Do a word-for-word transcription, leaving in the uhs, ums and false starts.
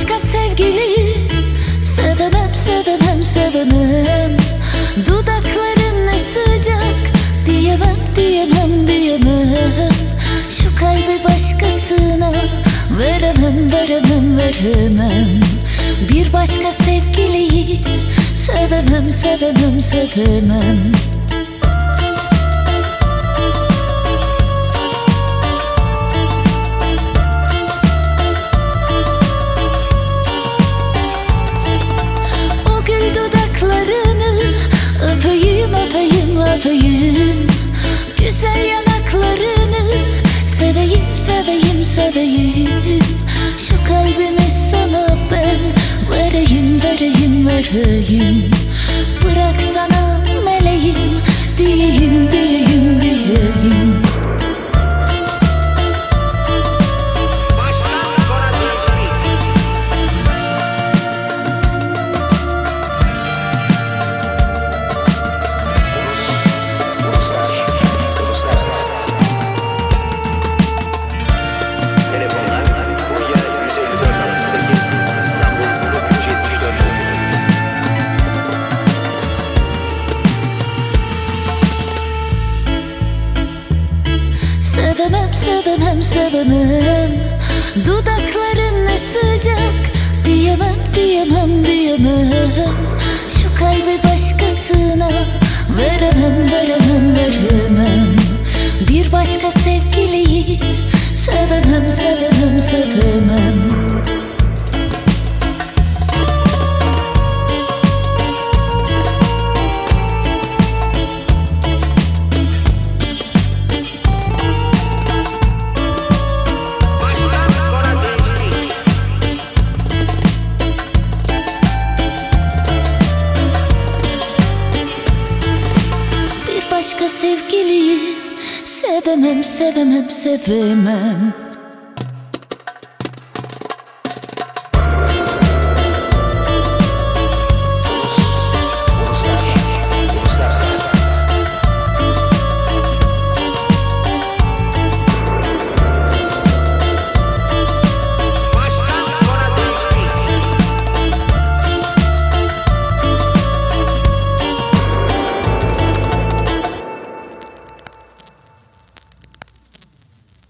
başka sevgili sevemem, sevemem, sevemem. Dudakların ne sıcak, diyemem, diyemem, diyemem. Şu kalbi başkasına veremem, veremem, veremem. Bir başka sevgiliyi sevemem, sevemem, sevemem. O gül dudaklarını öpeyim, öpeyim, öpeyim. Güzel yanaklarını seveyim, seveyim, seveyim. Şu kalbimi sana ben vereyim, vereyim, vereyim. Bırak sana meleğim diyeyim, diyeyim, diyeyim. Sevemem, sevemem, sevemem. Dudakların ne sıcak, diyemem, diyemem, diyemem. Şu kalbi başkasına veremem, veremem, veremem. Bir başka sevgiliyi sevemem, sevemem, sevemem. Başka sevgiliyi sevemem, sevemem, sevemem.